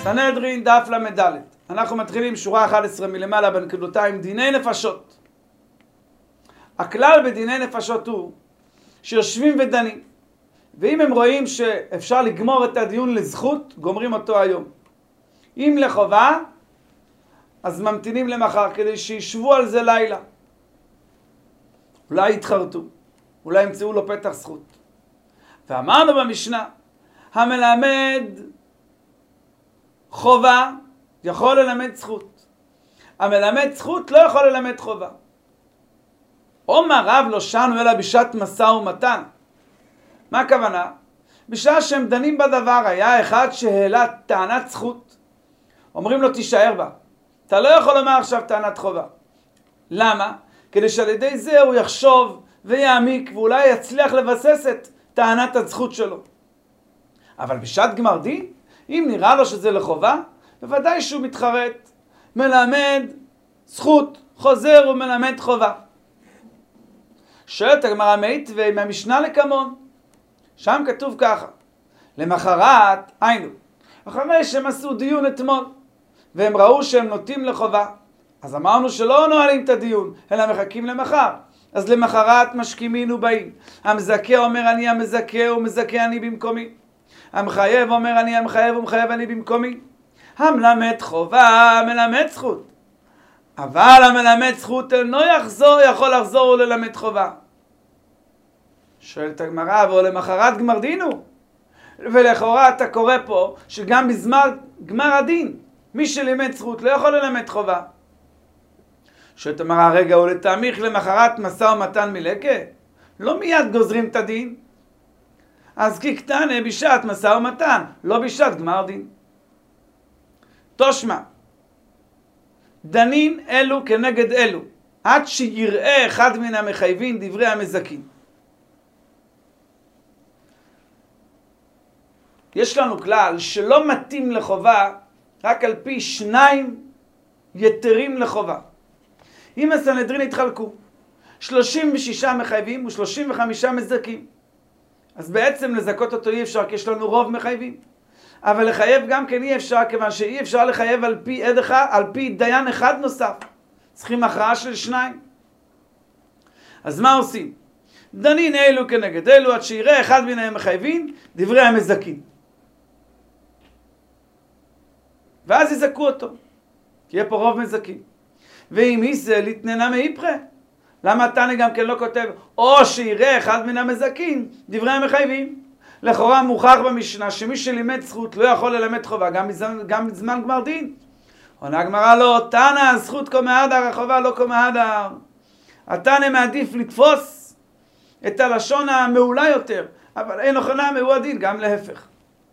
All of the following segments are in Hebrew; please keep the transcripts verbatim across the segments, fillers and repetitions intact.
סנהדרין דף למד. אנחנו מתחילים שורה אחת עשרה מלמעלה בנקודותיים, דיני נפשות. הכלל בדיני נפשות הוא שיושבים ודנים, ואם הם רואים שאפשר לגמור את הדיון לזכות, גומרים אותו היום. אם לחובה, אז ממתינים למחר כדי שישבו על זה לילה. אולי יתחרטו, אולי ימצאו לו פתח זכות. ואמרנו במשנה, המלמד חובה יכול ללמד זכות. המלמד זכות לא יכול ללמד חובה. אומר רב לא שנו אלא בשעת משא ומתן. מה הכוונה? בשעה שהם דנים בדבר, היה אחד שהעלה טענת זכות. אומרים לו תישאר בה. אתה לא יכול לומר עכשיו טענת חובה. למה? כדי שעל ידי זה הוא יחשוב ויעמיק ואולי יצליח לבסס את טענת הזכות שלו. אבל בשעת גמר דין, אם נראה לו שזה לחובה, בוודאי שהוא מתחרט. מלמד זכות, חוזר ומלמד חובה. שואלת הגמרא מיתווה מהמשנה לקמון. שם כתוב ככה, למחרת, היינו, אחרי שהם עשו דיון אתמול, והם ראו שהם נוטים לחובה, אז אמרנו שלא נועלים את הדיון, אלא מחכים למחר. אז למחרת משכימין ובאים. המזכה אומר אני המזכה ומזכה אני במקומי. המחייב אומר אני המחייב ומחייב אני במקומי. המלמד חובה מלמד זכות. אבל המלמד זכות אינו יחזור, יכול לחזור וללמד חובה. שואלת הגמרא, ואו למחרת גמר דינו. ולכאורה אתה קורא פה שגם בזמן גמר הדין, מי שלימד זכות לא יכול ללמד חובה. שואלת הגמרא, רגע, או לתאמיך למחרת משא ומתן מלקה? לא מיד גוזרים את הדין. אז כי קטנה בשעת משא ומתן, לא בשעת גמר דין. תושמע, דנים אלו כנגד אלו, עד שיראה אחד מן המחייבים דברי המזכים. יש לנו כלל שלא מתאים לחובה רק על פי שניים יתרים לחובה. אם הסנהדרין התחלקו, שלושים ושישה מחייבים ו-שלושים וחמישה מזכים. אז בעצם לזכות אותו אי אפשר, כי יש לנו רוב מחייבים. אבל לחייב גם כן אי אפשר, כיוון שאי אפשר לחייב על פי עד אחד, על פי דיין אחד נוסף. צריכים הכרעה של שניים. אז מה עושים? דנין אלו כנגד אלו, עד שיראה אחד מן המחייבים דברי המזכים. ואז יזכו אותו. כי יהיה פה רוב מזכים. ואם איסה לתננה מאיפרה, למה תנא גם כן לא כותב או שיראה אחד מן המזכים דברי המחייבים? לכאורה מוכח במשנה שמי שלימד זכות לא יכול ללמד חובה גם בזמן, גם בזמן גמר דין. עונה הגמרא לא, תנא הזכות קומהדר, החובה לא קומהדר. התנא מעדיף לתפוס את הלשון המעולה יותר, אבל אין נכונה הוא הדין, גם להפך.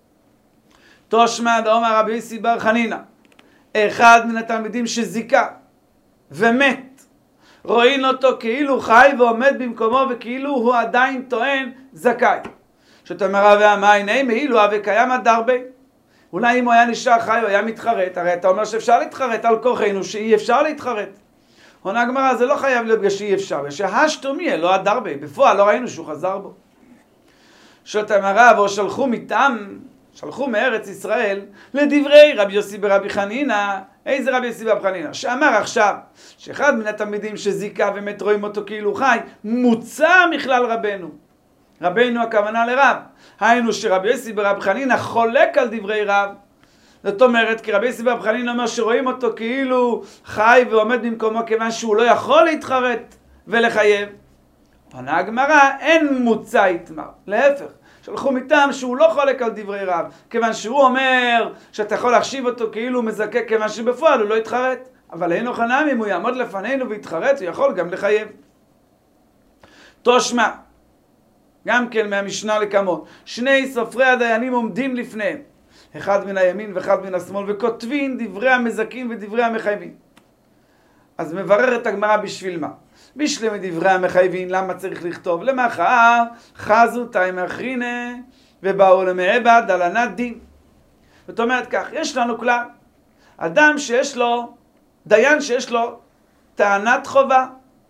תושמע דאמר רבי יוסי בר חנינא, אחד מן התלמידים שזיכה ומת, רואים אותו כאילו חי ועומד במקומו וכאילו הוא עדיין טוען זכאי. שתאמר והמאי נעימה אילו וקיים עד הרבה. אולי אם הוא היה נשאר חי הוא היה מתחרט, הרי אתה אומר שאפשר להתחרט על כוחנו שאי אפשר להתחרט. עונה הגמרא, זה לא חייב להיות שאי אפשר, שהשתומי לא עד הרבה, בפועל לא ראינו שהוא חזר בו. שתאמר או שלחו מטעם, שלחו מארץ ישראל לדברי רבי יוסי ברבי חנינא. איזה רבי יוסי ברבי חנינא? שאמר עכשיו שאחד מן התלמידים שזיכה ומת רואים אותו כאילו חי, מוצא מכלל רבנו. רבנו הכוונה לרב. היינו שרבי יוסי ברבי חנינא חולק על דברי רב. זאת אומרת, כי רבי יוסי ברבי חנינא אומר שרואים אותו כאילו חי ועומד במקומו כיוון שהוא לא יכול להתחרט ולחייב. עונה הגמרא, אין מוצא יתמר. להפך. שלחו מטעם שהוא לא חולק על דברי רב, כיוון שהוא אומר שאתה יכול להחשיב אותו כאילו הוא מזכה, כיוון שבפועל הוא לא יתחרט. אבל אין הוכנם, אם הוא יעמוד לפנינו ויתחרט, הוא יכול גם לחייב. תושמע, גם כן מהמשנה לקמון, שני סופרי הדיינים עומדים לפניהם, אחד מן הימין ואחד מן השמאל, וכותבים דברי המזכים ודברי המחייבים. אז מבררת הגמרא בשביל מה? בשלם דברי המחייבים, למה צריך לכתוב? למחר חזו תאי מאחרינה ובאו למעבד דלנת דין. זאת אומרת כך, יש לנו כלל, אדם שיש לו, דיין שיש לו טענת חובה,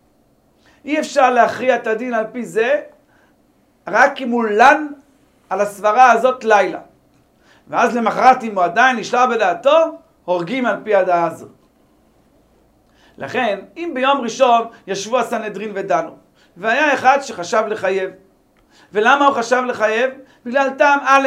אי אפשר להכריע את הדין על פי זה, רק אם הוא לן על הסברה הזאת לילה. ואז למחרת אם הוא עדיין נשאר בדעתו, הורגים על פי הדעה הזו. לכן, אם ביום ראשון ישבו הסנהדרין ודנו, והיה אחד שחשב לחייב, ולמה הוא חשב לחייב? בגלל טעם א',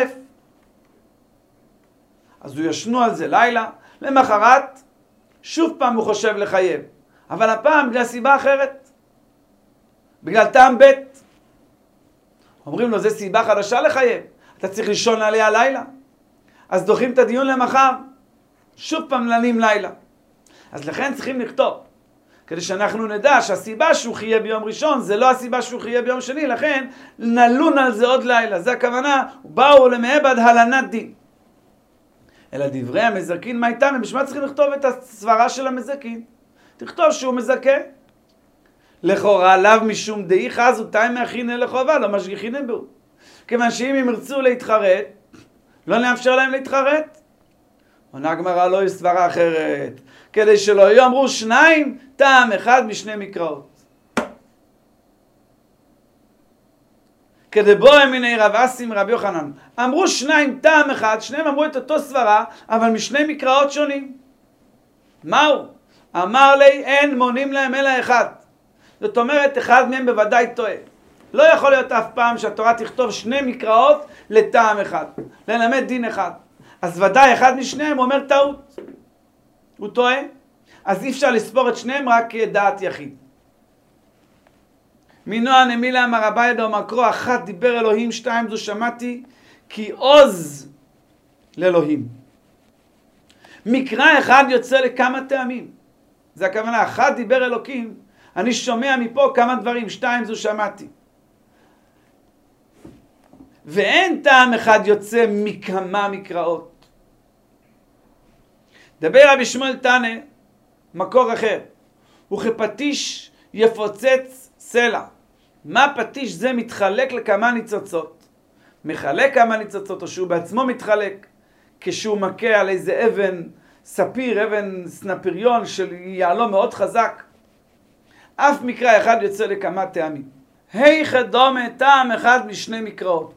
אז הוא ישנו על זה לילה, למחרת שוב פעם הוא חושב לחייב, אבל הפעם בגלל סיבה אחרת, בגלל טעם ב'. אומרים לו, זה סיבה חדשה לחייב, אתה צריך לישון עליה לילה, אז דוחים את הדיון למחר, שוב פעם לנים לילה. אז לכן צריכים לכתוב, כדי שאנחנו נדע שהסיבה שהוא חיה ביום ראשון זה לא הסיבה שהוא חיה ביום שני, לכן נלון על זה עוד לילה. זה הכוונה, באו למעבד הלנת דין. אלא דברי המזכין מה איתם? בשביל צריכים לכתוב את הסברה של המזכין. תכתוב שהוא מזכה. לכאורה עליו משום דאי חז ותיים מאחינן לחובה, לא משגיחינן בו. כיוון שאם הם ירצו להתחרט, לא נאפשר להם להתחרט. עונה הגמרא, לא יש סברה אחרת. כדי שלא יאמרו שניים, טעם אחד משני מקראות. כדי בו הם מיני רב אסי מרבי יוחנן. אמרו שניים טעם אחד, שניהם אמרו את אותו סברה, אבל משני מקראות שונים. מהו? אמר לי, אין מונים להם אלא אחד. זאת אומרת, אחד מהם בוודאי טועה. לא יכול להיות אף פעם שהתורה תכתוב שני מקראות לטעם אחד. ללמד דין אחד. אז ודאי אחד משניהם אומר טעות. הוא טועה. אז אי אפשר לספור את שניהם רק כדעת יחיד. מנוע נמילה אמר אביי דאמר קרוא, אחת דיבר אלוהים, שתיים זו שמעתי, כי עוז לאלוהים. מקרא אחד יוצא לכמה טעמים. זה הכוונה, אחת דיבר אלוקים, אני שומע מפה כמה דברים, שתיים זו שמעתי. ואין טעם אחד יוצא מכמה מקראות. דבר רבי שמואל תנא, מקור אחר, וכפטיש יפוצץ סלע. מה פטיש? זה מתחלק לכמה ניצוצות. מחלק כמה ניצוצות, או שהוא בעצמו מתחלק, כשהוא מכה על איזה אבן ספיר, אבן סנפיריון של יעלום מאוד חזק. אף מקרא אחד יוצא לכמה טעמים. היכא דומה טעם אחד משני מקראות.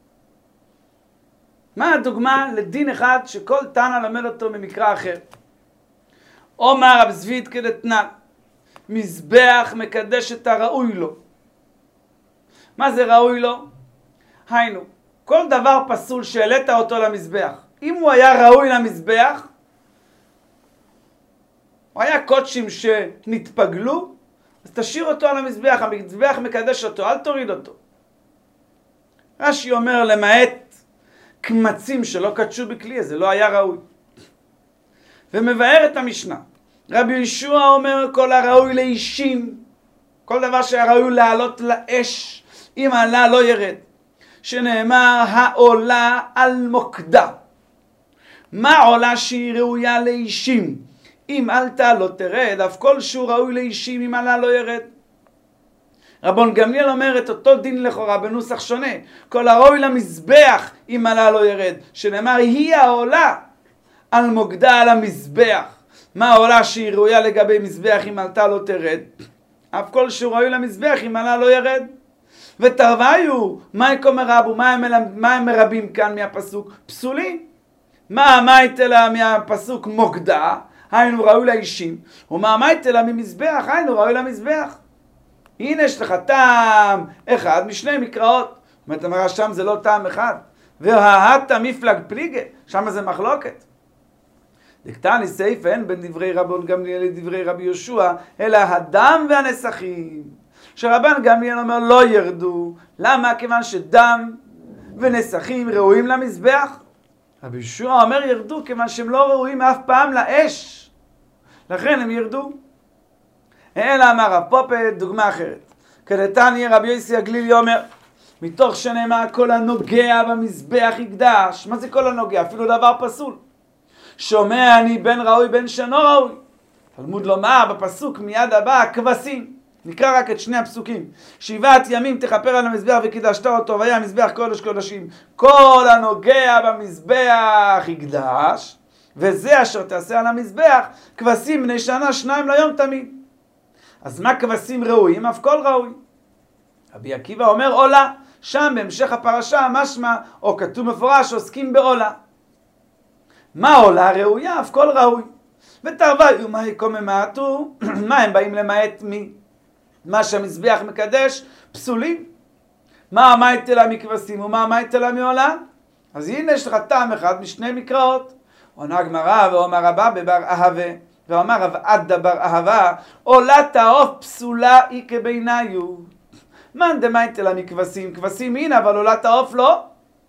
מה הדוגמה לדין אחד שכל תנא למד אותו ממקרא אחר? אומר רב זביד כדתנן, מזבח מקדש את הראוי לו. מה זה ראוי לו? היינו, כל דבר פסול שהעלית אותו למזבח, אם הוא היה ראוי למזבח, הוא היה קודשים שנתפגלו, אז תשאיר אותו על המזבח, המזבח מקדש אותו, אל תוריד אותו. רש"י אומר, למעט קמצים שלא קדשו בכלי, זה לא היה ראוי. ומבאר את המשנה. רבי ישוע אומר, כל הראוי לאישים, כל דבר שהיה ראוי לעלות לאש, אם עלה לא ירד. שנאמר, העולה על מוקדה. מה עולה שהיא ראויה לאישים? אם עלתה לא תרד, אף כל שהוא ראוי לאישים, אם עלה לא ירד. רבון גמליאל אומר את אותו דין לכאורה בנוסח שונה. כל הראוי למזבח, אם עלה לא ירד. שנאמר, היא העולה על מוקדה על המזבח. מה העולה שהיא ראויה לגבי מזבח, אם עלתה לא תרד? אף כל שהוא ראוי למזבח, אם עלה לא ירד. ותרוויו, מה יקום מרבו? מה הם, מה הם מרבים כאן מהפסוק? פסולים. מה, מה יתלה מהפסוק מוקדה? היינו ראוי לאישים. ומה, מה יתלה ממזבח? היינו ראוי למזבח. הנה יש לך טעם אחד משני מקראות. זאת אומרת, שם זה לא טעם אחד. וההת מפלג פליגה, שם זה מחלוקת. דקתני סעיף אין בין דברי רבון גמליאל לדברי רבי יהושע, אלא הדם והנסכים. שרבן גמליאל אומר לא ירדו. למה? כיוון שדם ונסכים ראויים למזבח. רבי יהושע אומר ירדו, כיוון שהם לא ראויים אף פעם לאש. לכן הם ירדו. אלא אמר רב פופה, דוגמה אחרת. כדתני רבי יוסי הגלילי אומר, מתוך שנאמר כל הנוגע במזבח יקדש. מה זה כל הנוגע? אפילו דבר פסול. שומע אני בין ראוי בין שאינו ראוי. תלמוד לומר בפסוק מיד הבא, כבשים. נקרא רק את שני הפסוקים. שבעת ימים תכפר על המזבח וקידשת אותו, והיה מזבח קודש קודשים. כל הנוגע במזבח יקדש, וזה אשר תעשה על המזבח, כבשים בני שנה שניים ליום תמיד. אז מה כבשים ראויים? אף כל ראוי. רבי עקיבא אומר עולה, שם בהמשך הפרשה משמע, או כתוב מפורש, עוסקים בעולה. מה עולה ראויה? אף כל ראוי. ותרוויו מה יקוממתו, מה הם באים למעט מי? מה שהמזבח מקדש, פסולים. מה אמרת לה מכבשים ומה אמרת לה מעולה? אז הנה יש לך טעם אחד משני מקראות. עונה גמרא ואומר רבא בבר אהבה, ואומר רב עדה בר אהבה, עולת העוף פסולה היא כביניו. מאן דמית לה מכבשים, כבשים הנה, אבל עולת העוף לא.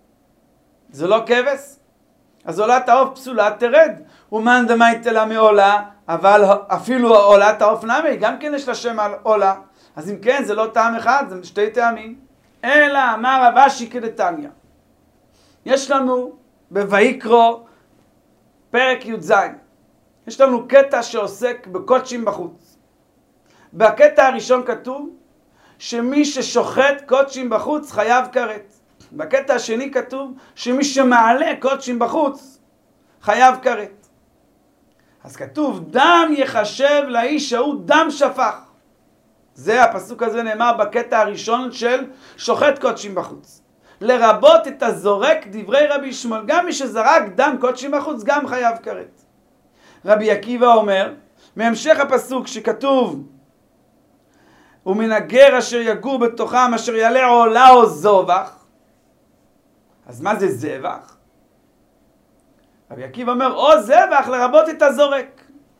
זה לא כבש. אז עולת העוף פסולה תרד. ומאן דמית לה מעולה, אבל אפילו עולת העוף נמי, גם כן יש לה שם על עולה. אז אם כן, זה לא טעם אחד, זה שתי טעמים. אלא אמר רב אשי כדתניא. יש לנו בויקרא פרק י"ז. יש לנו קטע שעוסק בקודשים בחוץ. בקטע הראשון כתוב שמי ששוחט קודשים בחוץ חייב כרת. בקטע השני כתוב שמי שמעלה קודשים בחוץ חייב כרת. אז כתוב דם יחשב לאיש ההוא דם שפך. זה הפסוק הזה נאמר בקטע הראשון של שוחט קודשים בחוץ. לרבות את הזורק דברי רבי שמואל. גם מי שזרק דם קודשים בחוץ גם חייב כרת. רבי עקיבא אומר, מהמשך הפסוק שכתוב, ומן הגר אשר יגור בתוכם אשר יעלה עולה או זובח. אז מה זה זבח? רבי עקיבא אומר, או זבח לרבות את הזורק.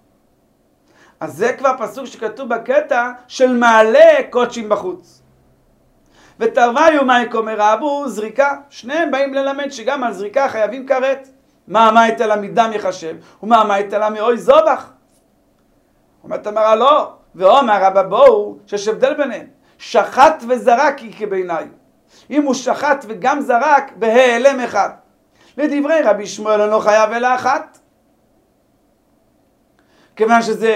אז זה כבר פסוק שכתוב בקטע של מעלה קודשים בחוץ. ותרוויו מה יקומר רבו זריקה. שניהם באים ללמד שגם על זריקה חייבים כרת. מה אמרת לה מדם יחשב, ומה אמרת לה מאוי זובח. אומרת אמרה לא, ואומר רבא בואו, שיש הבדל ביניהם. שחט וזרק היא כביניו. אם הוא שחט וגם זרק, בהיעלם אחד. לדברי רבי שמואל אינו חייב אלא אחת. כיוון שזה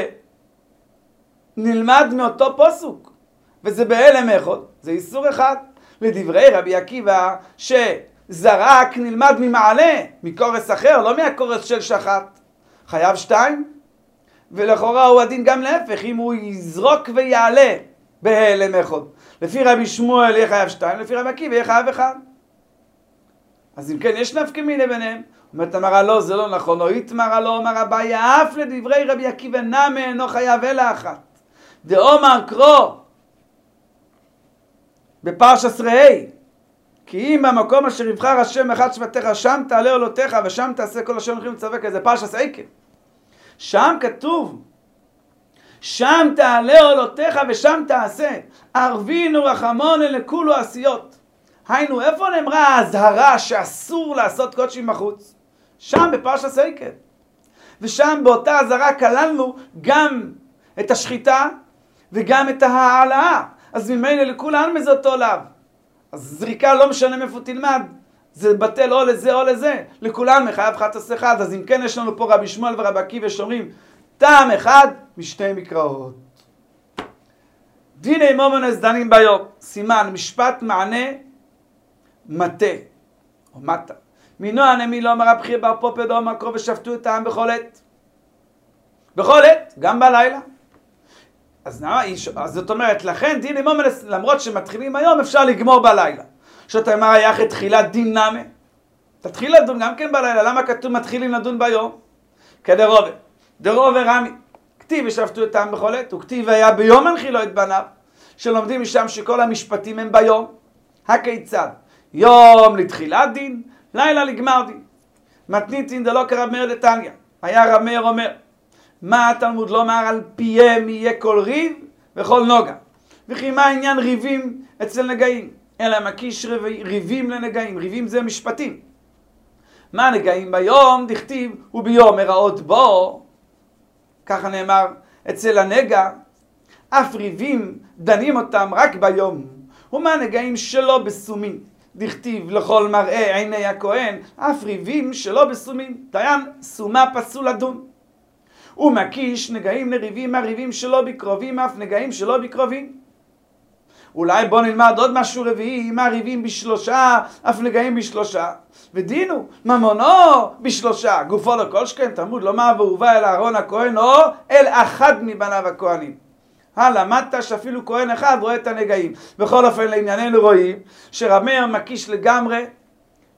נלמד מאותו פסוק, וזה בהיעלם אחד, זה איסור אחד. לדברי רבי עקיבא שזרק נלמד ממעלה, מקורס אחר, לא מהקורס של שחט. חייב שתיים. ולכאורה הוא הדין גם להפך, אם הוא יזרוק ויעלה בהיעלם אחד. לפי רבי שמואל יהיה חייב שתיים, לפי רבי עקיבא יהיה חייב אחד. אז אם כן, יש נפקא מינה ביניהם. אומרת אמרה לא, זה לא נכון. או איתמרה לא אומר אביי, אף לדברי רבי עקיבא נמי אינו חייב אלא אחת. דאמר קרוא בפרשת ראה, כי אם במקום אשר יבחר השם אחד שבטיך, שם תעלה עולותיך ושם תעשה כל אשר הולכים לצווק. זה פרשת עקב. שם כתוב, שם תעלה עולותיך ושם תעשה. ערבינו רחמון לכולו עשיות. היינו, איפה נאמרה ההזהרה שאסור לעשות קודשים בחוץ? שם בפרשת עקב. ושם באותה הזהרה כללנו גם את השחיטה וגם את ההעלאה. אז ממילא לכולן מזה אותו לאו. אז זריקה לא משנה מאיפה תלמד. זה בטל או לזה או לזה. לכולן מחייב חטא אחד. אז אם כן יש לנו פה רבי שמואל ורבי עקיבא שאומרים טעם אחד משתי מקראות. דיני מומנס דנים ביום. סימן משפט מענה מטה או מטה. מינו הנמי לא אמר הבחיר בר פופד או מקרו ושפטו את העם בכל עת. בכל עת, גם בלילה. אז, אז זאת אומרת, לכן דיני מומנס, למרות שמתחילים היום, אפשר לגמור בלילה. שאתה אמר היה אחרי תחילת דין נמה. תתחיל לדון גם כן בלילה. למה כתוב מתחילים לדון ביום? כדרובה. דרובה רמי. כתיב ושפטו את העם בכל עת. וכתיב היה ביום הנחילו את בניו. שלומדים משם שכל המשפטים הם ביום. הכיצד? יום לתחילת דין, לילה לגמר דין. מתניתין דלא כרב מאיר דתניא. היה רב מאיר אומר, מה התלמוד לומר על פיהם יהיה כל ריב וכל נוגה. וכי מה העניין ריבים אצל נגעים? אלא מקיש ריבים לנגעים. ריבים זה משפטים. מה נגעים ביום? דכתיב וביום הראות בו. ככה נאמר אצל הנגע. אף ריבים דנים אותם רק ביום. ומה נגעים שלא בסומין? דכתיב לכל מראה עיני הכהן. אף ריבים שלא בסומין. דיין סומה פסול לדון. ומקיש נגעים לריבים הריבים שלא בקרובים, אף נגעים שלא בקרובים. אולי בוא נלמד עוד משהו רביעי, מה ריבים בשלושה, אף נגעים בשלושה. ודינו, ממונו בשלושה. גופו לא כל שכן, תלמוד לומר והובא אל אהרון הכהן, או אל אחד מבניו הכהנים. הלמדת שאפילו כהן אחד רואה את הנגעים. בכל אופן לענייננו רואים שרב מאיר מקיש לגמרי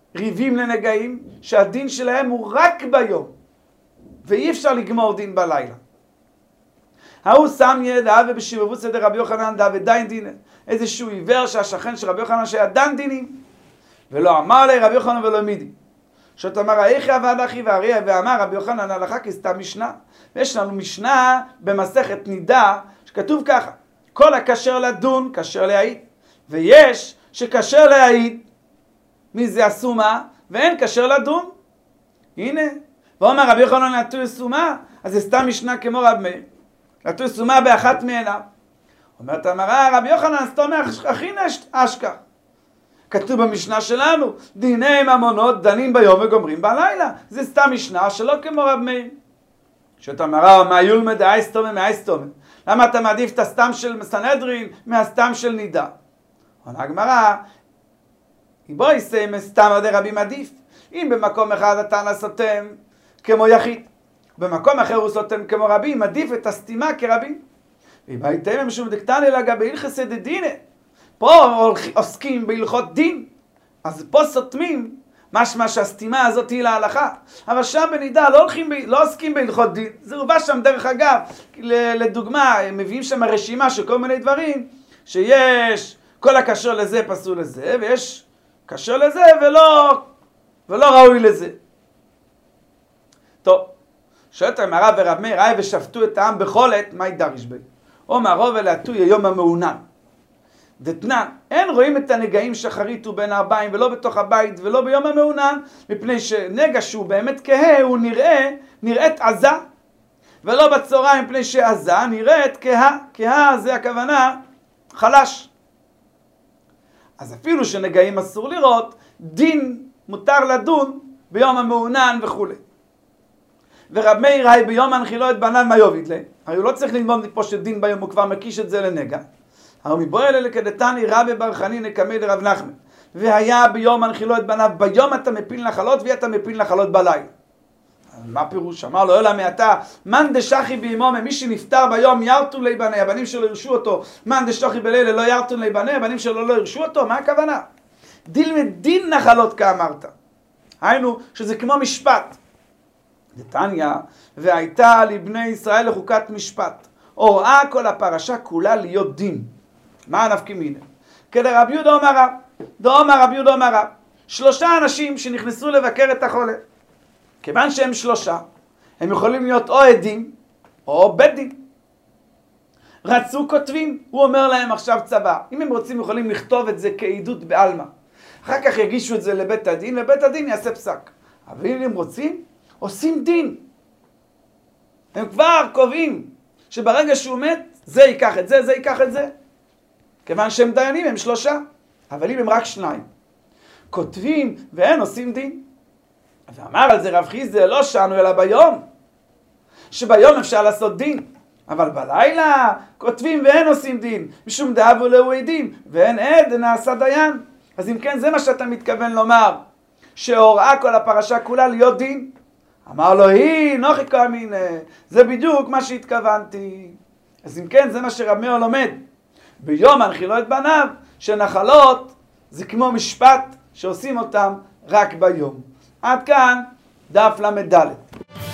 ריבים לנגעים, שהדין שלהם הוא רק ביום, ואי אפשר לגמור דין בלילה. ההוא שם ידע ובשיבבות סדר רבי יוחנן דא ודיין דינא, איזשהו עיוור שהשכן של רבי יוחנן שהיה דן דינים, ולא אמר לי רבי יוחנן ולא מידי. שאת אמר איך עבד אחי ואריה, ואמר רבי יוחנן הלכה כסתם משנה. ויש לנו משנה במסכת נידה, שכתוב ככה, כל הכשר לדון, כשר להעיד. ויש שכשר להעיד, מי זה הסומה, ואין כשר לדון. הנה, ואומר רבי יוחנן נטוי סומה, אז זה סתם משנה כמו רב מאיר. נטוי סומה באחת מעיניו. אומרת אמרה רבי יוחנן, סתום הכי אשכח. כתוב במשנה שלנו, דיני ממונות דנים ביום וגומרים בלילה. זה סתם משנה שלא כמו רב מאיר. שאתה אמרה, מה יולמד דאייסטומה מאייסטומה? למה אתה מעדיף את הסתם של סנהדרין מהסתם של נידה? עונה הגמרא, בוא יסיים סתם עדי רבים עדיף. אם במקום אחד התנא סותם כמו יחיד, במקום אחר הוא סותם כמו רבים, עדיף את הסתימה כרבים. ובהייתם משום דקתני לגבי הלכסא דדינא. פה עוסקים בהלכות דין, אז פה סותמים משמע שהסתימה הזאת היא להלכה. אבל שם בנידה לא, הולכים, לא עוסקים בהלכות דין. זה הובא שם דרך אגב, לדוגמה, הם מביאים שם רשימה של כל מיני דברים, שיש כל הקשר לזה פסול לזה, ויש קשר לזה ולא, ולא ראוי לזה. טוב, שואלת המרא ורב מאיר, היי ושפטו את העם בחולת, מה ידריש בי? או מערוב ולעטוי היום המעונן. דתנן, אין רואים את הנגעים שחרית ובין הארבעים ולא בתוך הבית ולא ביום המעונן, מפני שנגע שהוא באמת כהה הוא נראה, נראית עזה, ולא בצהריים מפני שעזה נראית כהה, כהה זה הכוונה חלש. אז אפילו שנגעים אסור לראות, דין מותר לדון ביום המעונן וכו'. ורב מאיר היי ביום הנחילו את בנן מה יוביד לה, הרי הוא לא צריך ללמוד פה שדין ביום, הוא כבר מקיש את זה לנגע. הרי מבוא אלה לכדתני רבי בר חנינא קמי דרב נחמן, והיה ביום הנחילו את בניו, ביום אתה מפיל נחלות ואתה מפיל נחלות בלילה. מה פירוש? אמר לו אלא מעתה מן דשחי בימום, מי שנפטר ביום ירתון לי בני, הבנים שלו ירשו אותו, מן דשחי בלילה לא ירתון לי בני, הבנים שלו לא ירשו אותו. מה הכוונה? דילמד דין נחלות כאמרת, היינו שזה כמו משפט. דתניא, והייתה לבני ישראל לחוקת משפט, הוראה כל הפרשה כולה להיות דין. מה נפקא מינה? כדרבי יהודה אמר רב, דאמר רבי יהודה אמר רב, שלושה אנשים שנכנסו לבקר את החולה, כיוון שהם שלושה, הם יכולים להיות או עדים או בית דין. רצו כותבים, הוא אומר להם עכשיו צבא, אם הם רוצים יכולים לכתוב את זה כעדות בעלמא, אחר כך יגישו את זה לבית הדין ובית הדין יעשה פסק. אבל אם הם רוצים, עושים דין. הם כבר קובעים שברגע שהוא מת, זה ייקח את זה, זה ייקח את זה. כיוון שהם דיינים, הם שלושה. אבל אם הם רק שניים, כותבים ואין עושים דין. ואמר על זה רב חיסדא, לא שענו אלא ביום. שביום אפשר לעשות דין. אבל בלילה כותבים ואין עושים דין. משום דאבו להו עדים, ואין עד נעשה דיין. אז אם כן, זה מה שאתה מתכוון לומר. שהוראה כל הפרשה כולה להיות דין. אמר לו, היא נוחי כאמין, זה בדיוק מה שהתכוונתי. אז אם כן, זה מה שרב מאיר לומד. ביום הנחילו את בניו, שנחלות זה כמו משפט שעושים אותם רק ביום. עד כאן דף למד ד'.